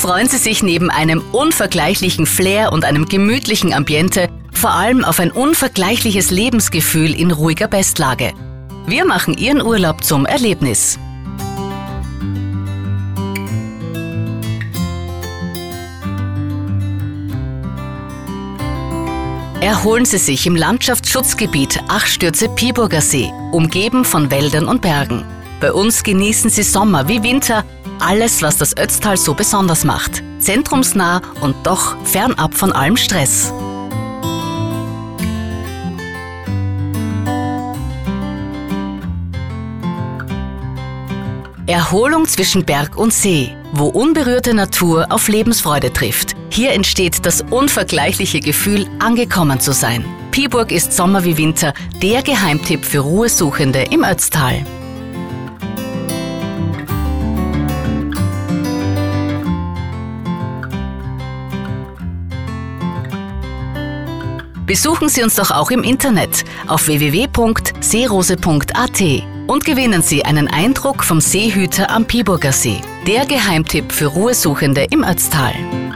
freuen Sie sich neben einem unvergleichlichen Flair und einem gemütlichen Ambiente vor allem auf ein unvergleichliches Lebensgefühl in ruhiger Bestlage. Wir machen Ihren Urlaub zum Erlebnis. Erholen Sie sich im Landschaftsschutzgebiet Achstürze-Piburger See, umgeben von Wäldern und Bergen. Bei uns genießen Sie Sommer wie Winter, alles, was das Ötztal so besonders macht. Zentrumsnah und doch fernab von allem Stress. Erholung zwischen Berg und See, wo unberührte Natur auf Lebensfreude trifft. Hier entsteht das unvergleichliche Gefühl, angekommen zu sein. Piburg ist Sommer wie Winter der Geheimtipp für Ruhesuchende im Ötztal. Besuchen Sie uns doch auch im Internet auf www.seerose.at und gewinnen Sie einen Eindruck vom Seehüter am Piburger See, der Geheimtipp für Ruhesuchende im Ötztal.